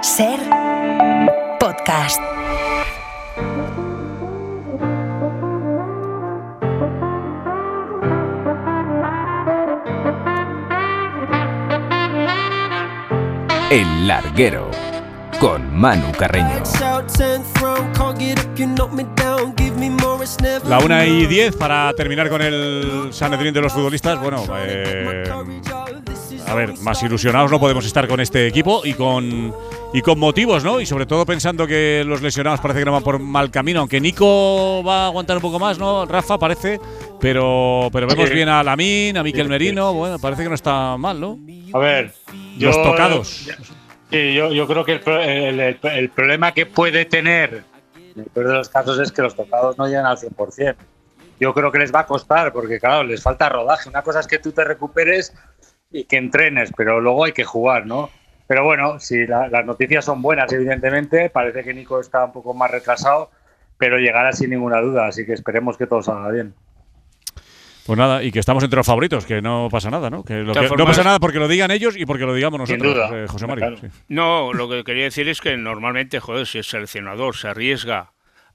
Ser podcast. El Larguero, con Manu Carreño. La 1:10 para terminar con el Sanedrín de los futbolistas. Bueno, a ver, más ilusionados no podemos estar con este equipo y con motivos, ¿no? Y sobre todo pensando que los lesionados parece que no van por mal camino, aunque Nico va a aguantar un poco más, ¿no? Rafa parece, pero vemos bien a Lamine, a Mikel Merino, bueno, parece que no está mal, ¿no? A ver, los tocados. Sí, yo creo que el problema que puede tener en el peor de los casos es que los tocados no llegan al 100%. Yo creo que les va a costar porque, claro, les falta rodaje. Una cosa es que tú te recuperes y que entrenes, pero luego hay que jugar, ¿no? Pero bueno, si las noticias son buenas, evidentemente, parece que Nico está un poco más retrasado, pero llegará sin ninguna duda, así que esperemos que todo salga bien. Pues nada, y que estamos entre los favoritos, que no pasa nada, ¿no? Que no pasa nada porque lo digan ellos y porque lo digamos nosotros, sin duda. José Mario. Claro. Sí. No, lo que quería decir es que normalmente, si el seleccionador se arriesga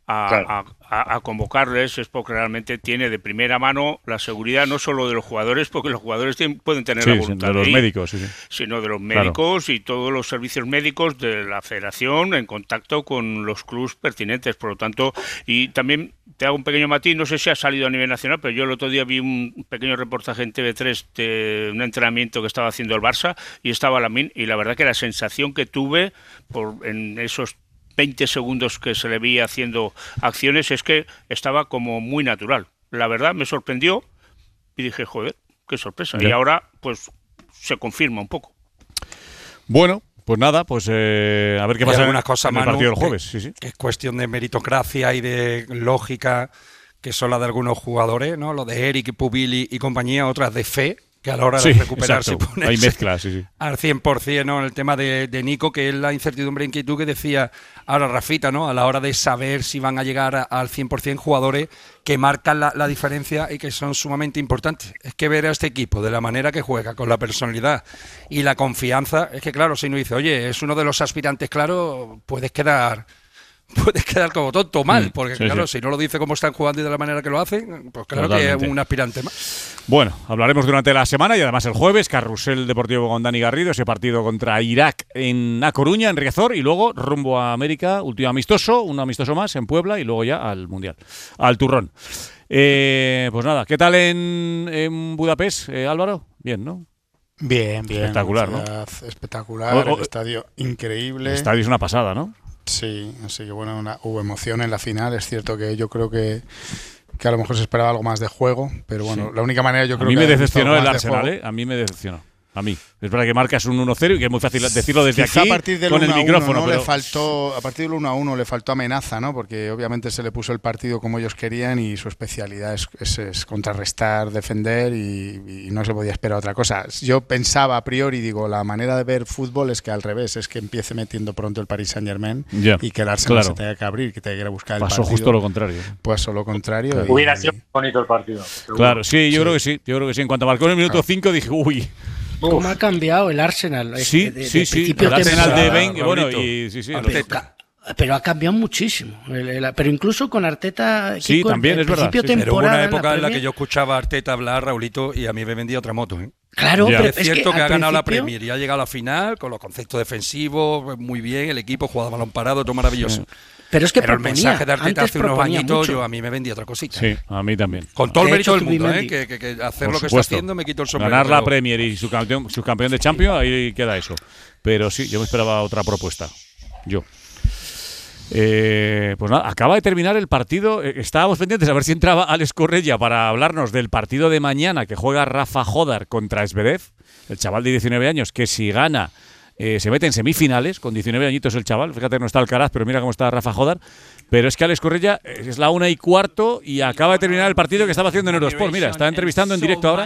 a convocarles es porque realmente tiene de primera mano la seguridad no solo de los jugadores, porque los jugadores pueden tener la voluntad de los ir, médicos, sino de los médicos y todos los servicios médicos de la federación en contacto con los clubes pertinentes. Por lo tanto, y también te hago un pequeño matiz, no sé si ha salido a nivel nacional, pero yo el otro día vi un pequeño reportaje en TV3 de un entrenamiento que estaba haciendo el Barça y estaba Lamine, y la verdad que la sensación que tuve en esos 20 segundos que se le veía haciendo acciones es que estaba como muy natural. La verdad me sorprendió y dije, joder, qué sorpresa. Y ahora pues se confirma un poco. Bueno, pues nada, pues a ver qué pasa en el partido del jueves. Sí. Es cuestión de meritocracia y de lógica, que son las de algunos jugadores, ¿no? Lo de Eric, Pubili y compañía, otras de fe, que a la hora de recuperarse hay mezclas, al 100%, ¿no? El tema de Nico, que es la incertidumbre e inquietud que decía ahora Rafita, ¿no? A la hora de saber si van a llegar al 100% jugadores que marcan la diferencia y que son sumamente importantes. Es que ver a este equipo de la manera que juega, con la personalidad y la confianza, es que claro, si uno dice, oye, es uno de los aspirantes, claro, puedes quedar como tonto mal, porque si no lo dice cómo están jugando y de la manera que lo hacen, pues claro. Totalmente. Que es un aspirante más. Bueno, hablaremos durante la semana y además el jueves, Carrusel Deportivo con Dani Garrido, ese partido contra Irak en A Coruña, en Riazor, y luego rumbo a América, último amistoso, un amistoso más en Puebla y luego ya al Mundial, al Turrón. Pues nada, ¿qué tal en Budapest, Álvaro? Bien, ¿no? Bien. Espectacular, ¿no? Espectacular, el estadio increíble. El estadio es una pasada, ¿no? Sí, así que bueno, hubo emoción en la final. Es cierto que yo creo que a lo mejor se esperaba algo más de juego, pero bueno, la única manera yo creo que… A mí me decepcionó el Arsenal, A mí me decepcionó. A mí. Es verdad que marcas un 1-0 y que es muy fácil decirlo desde aquí con el micrófono. ¿no? A partir del 1-1 le faltó amenaza, ¿no? Porque obviamente se le puso el partido como ellos querían y su especialidad es contrarrestar, defender y no se podía esperar otra cosa. Yo pensaba a priori, la manera de ver fútbol es que al revés, es que empiece metiendo pronto el Paris Saint-Germain y que el Arsenal se tenga que abrir, que tenga que ir a buscar el partido. Pasó justo lo contrario. Pasó lo contrario. Hubiera sido bonito el partido. Claro, sí, yo creo que sí. En cuanto marcó en el minuto 5 dije, uy… ¿Cómo ha cambiado el Arsenal? Sí. El Arsenal de Wenger, bueno, pero ha cambiado muchísimo. Pero incluso con Arteta… Sí, también es verdad. Pero hubo una época en la que yo escuchaba a Arteta hablar, Raulito, y a mí me vendía otra moto, ¿eh? Claro, pero es cierto que ha ganado la Premier y ha llegado a la final con los conceptos defensivos, muy bien, el equipo jugaba balón parado, todo maravilloso. Pero es que el mensaje de Arteta hace unos añitos a mí me vendía otra cosita. Sí, a mí también. Con todo el mérito del mundo, que hacer lo que está haciendo me quito el sombrero. Ganar la Premier y su campeón de Champions, ahí queda eso. Pero sí, yo me esperaba otra propuesta. Pues nada, acaba de terminar el partido. Estábamos pendientes a ver si entraba Alex Correia para hablarnos del partido de mañana que juega Rafa Jodar contra Zverev, el chaval de 19 años, que si gana se mete en semifinales, con 19 añitos el chaval. Fíjate que no está Alcaraz, pero mira cómo está Rafa Jodar. Pero es que Alex Correia es la 1:15 y acaba de terminar el partido que estaba haciendo en Eurosport. Mira, está entrevistando en directo ahora.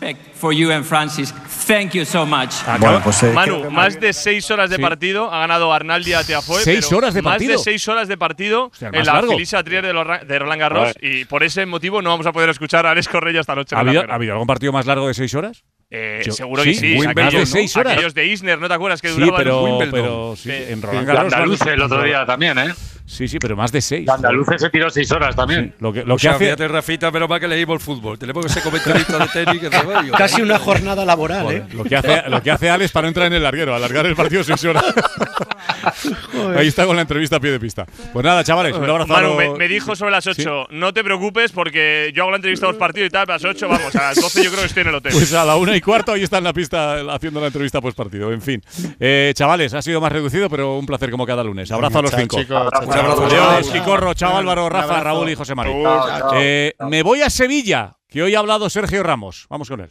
Bueno, pues, Manu, más de 6 horas de partido. Ha ganado Arnaldi a Tiafoe. 6 horas de partido. Más de 6 horas de partido en la Felicia Trier de Roland Garros. Y por ese motivo no vamos a poder escuchar a Alex Correia esta noche. ¿Ha habido algún partido más largo de 6 horas? Seguro que sí. Aquellos de 6 horas. Aquellos de Isner, ¿no te acuerdas? horas que duraba el Wimbledon. Pero sí, en Roland Garros. Andalucía el otro día también, ¿eh? Sí, pero más de 6. Andalucía se tiró 6 horas también. Sí, lo que hace. Fíjate, Rafita, pero más que leímos el fútbol. Tenemos ese comentarista de tenis que se Casi una jornada laboral, ¿eh? Lo que hace Alex para no entrar en el larguero, alargar el partido 6 horas. Ahí está con la entrevista a pie de pista. Pues nada, chavales, un abrazo. Manu, me dijo sobre las 8, ¿sí? No te preocupes porque yo hago la entrevista a los partidos y tal, a las 8, vamos, a las 12 yo creo que estoy en el hotel. Pues a la 1:15 ahí está en la pista haciendo la entrevista post partido. En fin, chavales, ha sido más reducido, pero un placer como cada lunes. Abrazo a los 5. Un abrazo. Adiós, Chicorro, chao Álvaro, Rafa, Raúl y José María. Me voy a Sevilla, que hoy ha hablado Sergio Ramos. Vamos con él.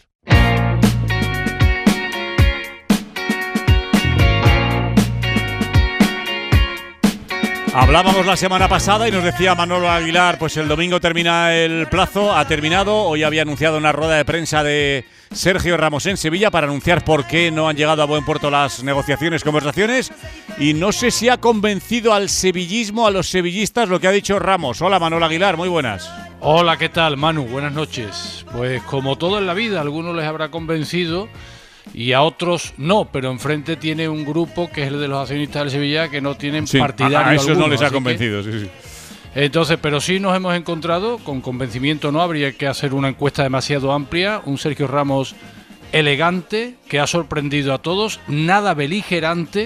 Hablábamos la semana pasada y nos decía Manolo Aguilar, pues el domingo termina el plazo, ha terminado. Hoy había anunciado una rueda de prensa de Sergio Ramos en Sevilla para anunciar por qué no han llegado a buen puerto las negociaciones, conversaciones. Y no sé si ha convencido al sevillismo, a los sevillistas, lo que ha dicho Ramos. Hola Manolo Aguilar, muy buenas. Hola, ¿qué tal, Manu? Buenas noches. Pues como todo en la vida, a algunos les habrá convencido y a otros no, pero enfrente tiene un grupo que es el de los accionistas del Sevilla que no tienen partidario a esos alguno, no les ha convencido, sí. Entonces, pero sí nos hemos encontrado, con convencimiento no, habría que hacer una encuesta demasiado amplia, un Sergio Ramos elegante, que ha sorprendido a todos, nada beligerante,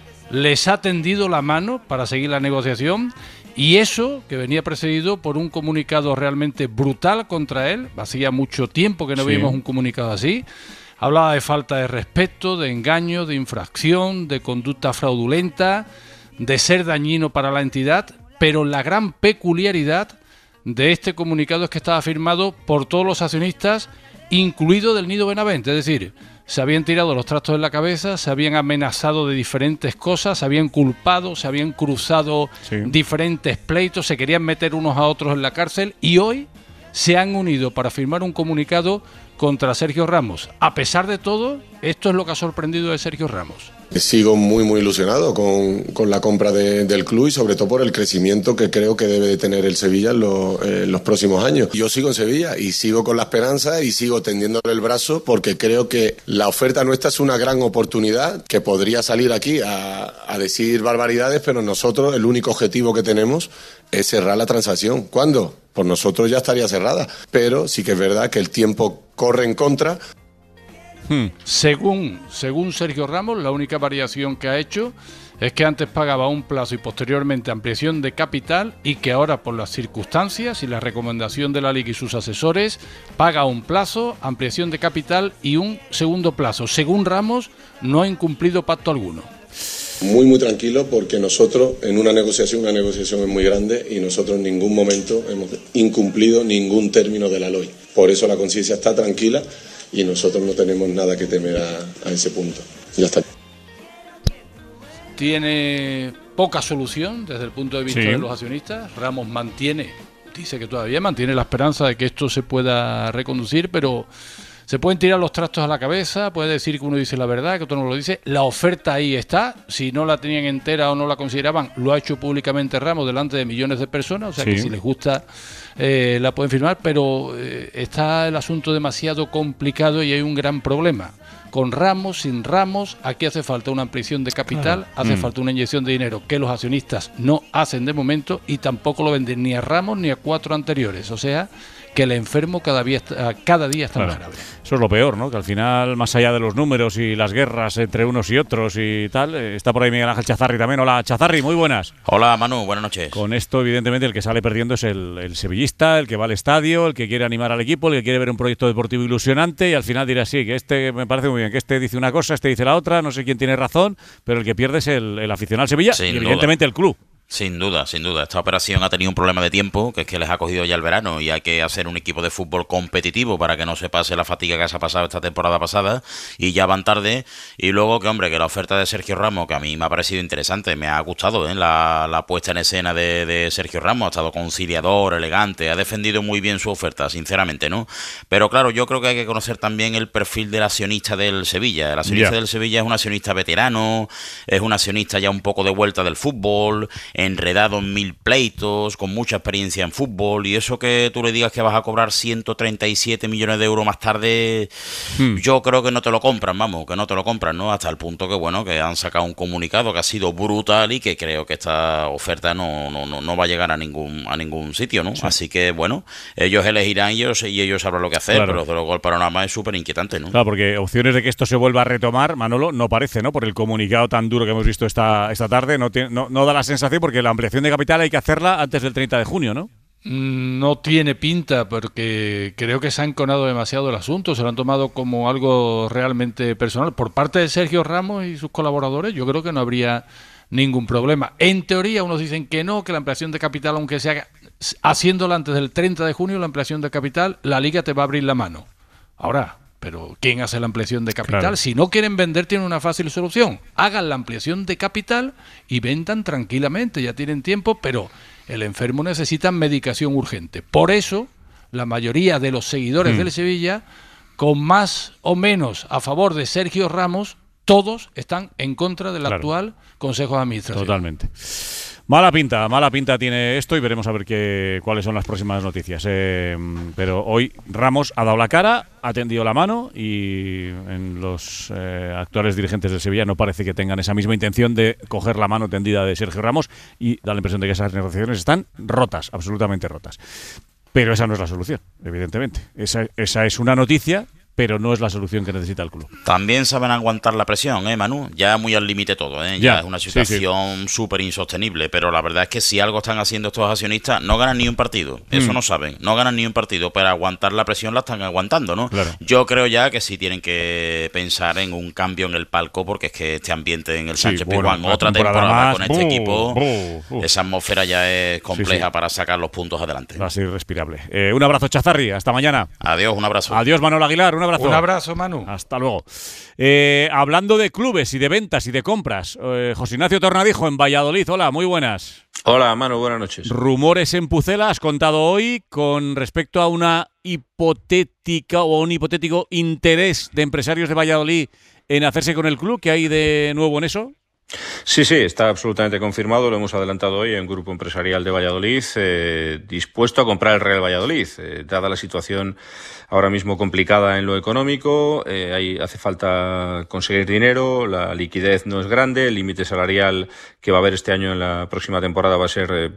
les ha tendido la mano para seguir la negociación, y eso que venía precedido por un comunicado realmente brutal contra él. Hacía mucho tiempo que no vimos un comunicado así. Hablaba de falta de respeto, de engaño, de infracción, de conducta fraudulenta, de ser dañino para la entidad, pero la gran peculiaridad de este comunicado es que estaba firmado por todos los accionistas, incluido del Nido Benavente, es decir, se habían tirado los trastos en la cabeza, se habían amenazado de diferentes cosas, se habían culpado, se habían cruzado diferentes pleitos, se querían meter unos a otros en la cárcel y hoy se han unido para firmar un comunicado contra Sergio Ramos. A pesar de todo, esto es lo que ha sorprendido de Sergio Ramos. Sigo muy ilusionado con la compra del club y sobre todo por el crecimiento que creo que debe de tener el Sevilla en los próximos años. Yo sigo en Sevilla y sigo con la esperanza y sigo tendiéndole el brazo porque creo que la oferta nuestra es una gran oportunidad que podría salir aquí a decir barbaridades, pero nosotros el único objetivo que tenemos es cerrar la transacción. ¿Cuándo? Por nosotros ya estaría cerrada, pero sí que es verdad que el tiempo corre en contra. Según Sergio Ramos, la única variación que ha hecho es que antes pagaba un plazo y posteriormente ampliación de capital y que ahora por las circunstancias y la recomendación de la Liga y sus asesores paga un plazo, ampliación de capital y un segundo plazo. Según Ramos, no ha incumplido pacto alguno. Muy tranquilo porque nosotros en una negociación es muy grande y nosotros en ningún momento hemos incumplido ningún término de la LOI. Por eso la conciencia está tranquila y nosotros no tenemos nada que temer a ese punto. Ya está. Tiene poca solución desde el punto de vista de los accionistas. Ramos dice que todavía mantiene la esperanza de que esto se pueda reconducir, pero se pueden tirar los trastos a la cabeza, puede decir que uno dice la verdad, que otro no lo dice. La oferta ahí está, si no la tenían entera o no la consideraban, lo ha hecho públicamente Ramos delante de millones de personas, o sea que si les gusta la pueden firmar, pero está el asunto demasiado complicado y hay un gran problema. Con Ramos, sin Ramos, aquí hace falta una ampliación de capital, hace falta una inyección de dinero que los accionistas no hacen de momento y tampoco lo venden ni a Ramos ni a 4 anteriores, o sea que el enfermo cada día está más grave. Eso es lo peor, ¿no? Que al final, más allá de los números y las guerras entre unos y otros y tal, está por ahí Miguel Ángel Chazarri también. Hola, Chazarri, muy buenas. Hola, Manu, buenas noches. Con esto, evidentemente, el que sale perdiendo es el sevillista, el que va al estadio, el que quiere animar al equipo, el que quiere ver un proyecto deportivo ilusionante y al final dirá, sí, que este me parece muy bien, que este dice una cosa, este dice la otra, no sé quién tiene razón, pero el que pierde es el aficionado al Sevilla y evidentemente el club. Sin duda. Esta operación ha tenido un problema de tiempo, que es que les ha cogido ya el verano y hay que hacer un equipo de fútbol competitivo para que no se pase la fatiga que se ha pasado esta temporada pasada y ya van tarde. Y luego que la oferta de Sergio Ramos, que a mí me ha parecido interesante, me ha gustado la puesta en escena de Sergio Ramos, ha estado conciliador, elegante, ha defendido muy bien su oferta, sinceramente, ¿no? Pero claro, yo creo que hay que conocer también el perfil del accionista del Sevilla. El accionista del Sevilla es un accionista veterano, es un accionista ya un poco de vuelta del fútbol, enredado en 1000 pleitos, con mucha experiencia en fútbol, y eso que tú le digas que vas a cobrar 137 millones de euros más tarde, yo creo que no te lo compran, vamos, que no te lo compran, ¿no? Hasta el punto que, bueno, que han sacado un comunicado que ha sido brutal y que creo que esta oferta no va a llegar a ningún sitio, ¿no? Sí. Así que, bueno, ellos elegirán y ellos sabrán lo que hacer, pero desde luego el panorama es súper inquietante, ¿no? Claro, porque opciones de que esto se vuelva a retomar, Manolo, no parece, ¿no? Por el comunicado tan duro que hemos visto esta tarde, no da la sensación, porque la ampliación de capital hay que hacerla antes del 30 de junio, ¿no? No tiene pinta, porque creo que se ha enconado demasiado el asunto, se lo han tomado como algo realmente personal. Por parte de Sergio Ramos y sus colaboradores, yo creo que no habría ningún problema. En teoría, unos dicen que no, que la ampliación de capital, aunque sea haciéndola antes del 30 de junio, la ampliación de capital, la Liga te va a abrir la mano. Ahora, pero ¿quién hace la ampliación de capital? Claro. Si no quieren vender, tienen una fácil solución. Hagan la ampliación de capital y vendan tranquilamente, ya tienen tiempo, pero el enfermo necesita medicación urgente. Por eso, la mayoría de los seguidores del Sevilla, con más o menos a favor de Sergio Ramos, todos están en contra del actual Consejo de Administración. Totalmente. Mala pinta tiene esto y veremos a ver cuáles son las próximas noticias. Pero hoy Ramos ha dado la cara, ha tendido la mano y en los actuales dirigentes del Sevilla no parece que tengan esa misma intención de coger la mano tendida de Sergio Ramos, y da la impresión de que esas negociaciones están rotas, absolutamente rotas. Pero esa no es la solución, evidentemente. Esa es una noticia, pero no es la solución que necesita el club. También saben aguantar la presión, Manu. Ya muy al límite todo, Ya es una situación súper insostenible, pero la verdad es que si algo están haciendo estos accionistas, no ganan ni un partido. Eso no saben, no ganan ni un partido, pero aguantar la presión la están aguantando, ¿no? Claro. Yo creo ya que sí tienen que pensar en un cambio en el palco, porque es que este ambiente en el Sánchez-Pizjuán, otra temporada más, con este equipo, esa atmósfera ya es compleja para sacar los puntos adelante. Va a ser irrespirable. Un abrazo, Chazarri, hasta mañana. Adiós, un abrazo. Adiós, Manuel Aguilar, un abrazo. Un abrazo, Manu. Hasta luego. Hablando de clubes y de ventas y de compras, José Ignacio Tornadijo en Valladolid. Hola, muy buenas. Hola, Manu, buenas noches. Rumores en Pucela, has contado hoy con respecto a una hipotética o un hipotético interés de empresarios de Valladolid en hacerse con el club. ¿Qué hay de nuevo en eso? Sí, está absolutamente confirmado, lo hemos adelantado hoy en Grupo Empresarial de Valladolid, dispuesto a comprar el Real Valladolid, dada la situación ahora mismo complicada en lo económico, hace falta conseguir dinero, la liquidez no es grande, el límite salarial que va a haber este año en la próxima temporada va a ser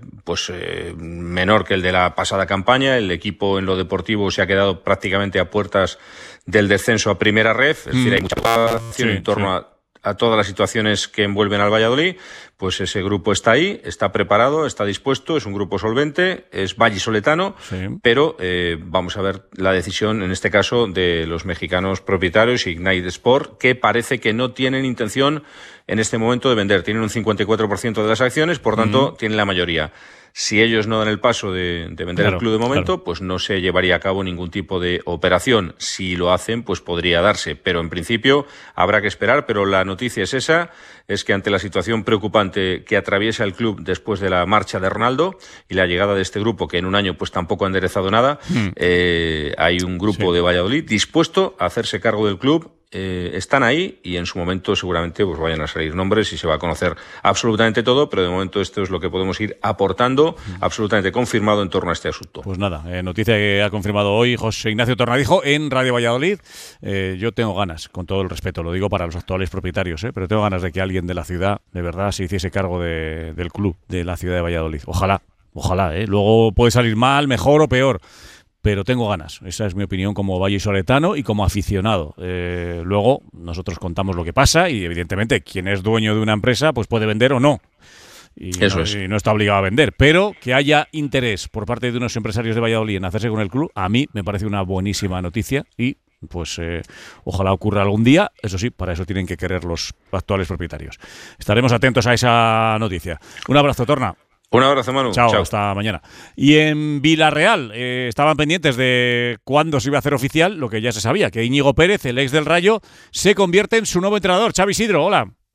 menor que el de la pasada campaña, el equipo en lo deportivo se ha quedado prácticamente a puertas del descenso a Primera Ref, es decir, hay mucha preocupación en torno a todas las situaciones que envuelven al Valladolid. Pues ese grupo está ahí, está preparado, está dispuesto, es un grupo solvente, es vallisoletano, pero vamos a ver la decisión, en este caso, de los mexicanos propietarios, Ignite Sport, que parece que no tienen intención en este momento de vender. Tienen un 54% de las acciones, por tanto, tienen la mayoría. Si ellos no dan el paso de vender el club de momento, pues no se llevaría a cabo ningún tipo de operación. Si lo hacen, pues podría darse. Pero en principio habrá que esperar. Pero la noticia es esa, es que ante la situación preocupante que atraviesa el club después de la marcha de Ronaldo y la llegada de este grupo, que en un año pues tampoco ha enderezado nada, hay un grupo de Valladolid dispuesto a hacerse cargo del club. Están ahí y en su momento seguramente pues vayan a salir nombres y se va a conocer absolutamente todo, pero de momento esto es lo que podemos ir aportando, absolutamente confirmado en torno a este asunto. Pues nada, noticia que ha confirmado hoy José Ignacio Tornadijo en Radio Valladolid. Yo tengo ganas, con todo el respeto, lo digo para los actuales propietarios, pero tengo ganas de que alguien de la ciudad de verdad se hiciese cargo del club de la ciudad de Valladolid. Ojalá, luego puede salir mal, mejor o peor, pero tengo ganas. Esa es mi opinión como vallisoletano y como aficionado. Luego nosotros contamos lo que pasa y evidentemente quien es dueño de una empresa pues puede vender o no. Y no está obligado a vender, pero que haya interés por parte de unos empresarios de Valladolid en hacerse con el club, a mí me parece una buenísima noticia y pues ojalá ocurra algún día. Eso sí, para eso tienen que querer los actuales propietarios. Estaremos atentos a esa noticia. Un abrazo, Torna. Un abrazo, Manu. Chao, hasta mañana. Y en Villarreal estaban pendientes de cuándo se iba a hacer oficial lo que ya se sabía, que Íñigo Pérez, el ex del Rayo, se convierte en su nuevo entrenador. Xavi Isidro, hola.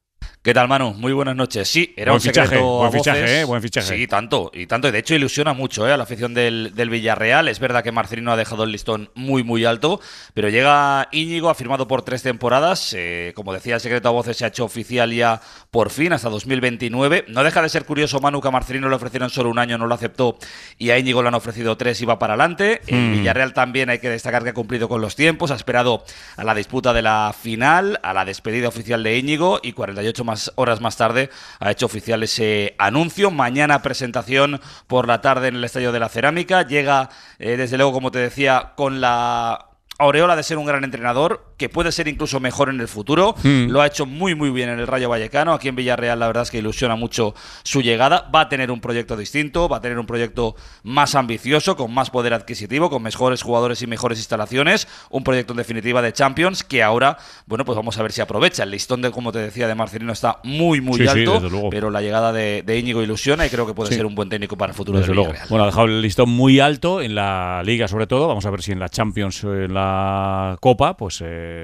¿Qué tal, Manu? Muy buenas noches. Sí, era un secreto buen a voces. fichaje, buen fichaje. Sí, tanto. Y de hecho ilusiona mucho a la afición del Villarreal. Es verdad que Marcelino ha dejado el listón muy, muy alto, pero llega Íñigo, ha firmado por 3 temporadas. Como decía, el secreto a voces se ha hecho oficial ya por fin, hasta 2029. No deja de ser curioso, Manu, que a Marcelino le ofrecieron solo 1 año, no lo aceptó, y a Íñigo le han ofrecido 3 y va para adelante. El Villarreal también hay que destacar que ha cumplido con los tiempos, ha esperado a la disputa de la final, a la despedida oficial de Íñigo, y 48 horas más tarde ha hecho oficial ese anuncio. Mañana presentación por la tarde en el Estadio de la Cerámica. Llega, desde luego, como te decía, con la aureola de ser un gran entrenador, que puede ser incluso mejor en el futuro. Lo ha hecho muy, muy bien en el Rayo Vallecano. Aquí en Villarreal la verdad es que ilusiona mucho su llegada. Va a tener un proyecto distinto, va a tener un proyecto más ambicioso, con más poder adquisitivo, con mejores jugadores y mejores instalaciones. Un proyecto en definitiva de Champions que ahora, bueno, pues vamos a ver si aprovecha. El listón, como te decía, de Marcelino está muy, muy alto, pero la llegada de Íñigo ilusiona y creo que puede ser un buen técnico para el futuro del Villarreal. Bueno, ha dejado el listón muy alto en la Liga, sobre todo. Vamos a ver si en la Champions, en la Copa, pues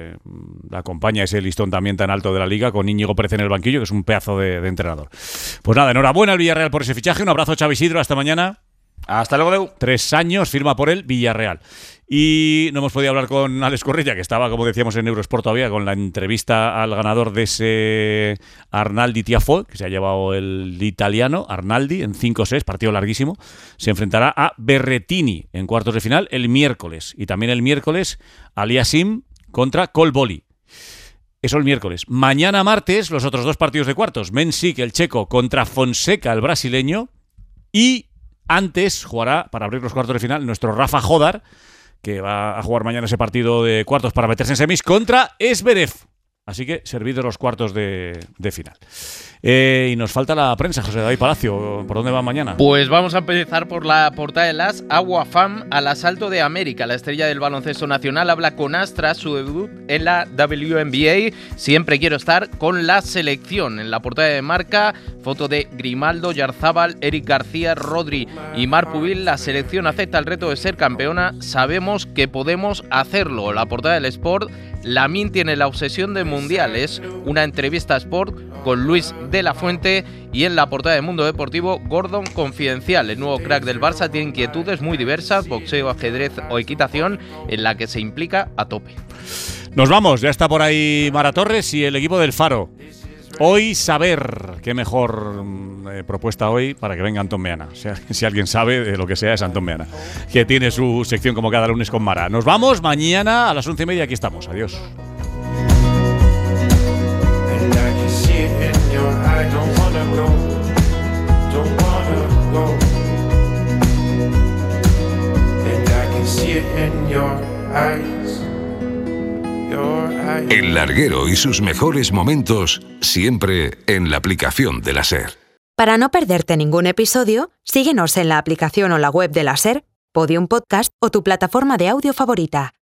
acompaña ese listón también tan alto de la Liga, con Íñigo Pérez en el banquillo, que es un pedazo de entrenador. Pues nada, enhorabuena al Villarreal por ese fichaje. Un abrazo, Xavi Isidro, hasta mañana. Hasta luego, Deu. 3 años, firma por el Villarreal. Y no hemos podido hablar con Alex Correia, que estaba, como decíamos, en Eurosport todavía, con la entrevista al ganador de ese Arnaldi Tiafoe, que se ha llevado el italiano, Arnaldi, en 5-6, partido larguísimo. Se enfrentará a Berrettini en cuartos de final el miércoles. Y también el miércoles Aliasim contra Colboli. Eso el miércoles. Mañana martes, los otros 2 partidos de cuartos. Mensik, el checo, contra Fonseca, el brasileño. Y antes jugará, para abrir los cuartos de final, nuestro Rafa Jodar, que va a jugar mañana ese partido de cuartos para meterse en semis, contra Zverev. Así que servidos los cuartos de final. Y nos falta la prensa, José David Palacio. ¿Por dónde va mañana? Pues vamos a empezar por la portada de las Aguafam al asalto de América. La estrella del baloncesto nacional habla con As tras su debut en la WNBA. Siempre quiero estar con la selección. En la portada de Marca, foto de Grimaldo, Yarzábal, Eric García, Rodri y Marc Pubil. La selección acepta el reto de ser campeona. Sabemos que podemos hacerlo. La portada del Sport, Lamine tiene la obsesión del Mundial. Es una entrevista a Sport con Luis de la Fuente. Y en la portada de Mundo Deportivo, Gordon confidencial. El nuevo crack del Barça tiene inquietudes muy diversas, boxeo, ajedrez o equitación, en la que se implica a tope. Nos vamos, ya está por ahí Mara Torres y el equipo del Faro. Hoy saber, qué mejor propuesta hoy para que venga Antón Meana. O sea, si alguien sabe de lo que sea es Antón Meana, que tiene su sección como cada lunes con Mara. Nos vamos, mañana a las 11:30 aquí estamos. Adiós. El Larguero y sus mejores momentos siempre en la aplicación de la SER. Para no perderte ningún episodio, síguenos en la aplicación o la web de la SER, Podium Podcast o tu plataforma de audio favorita.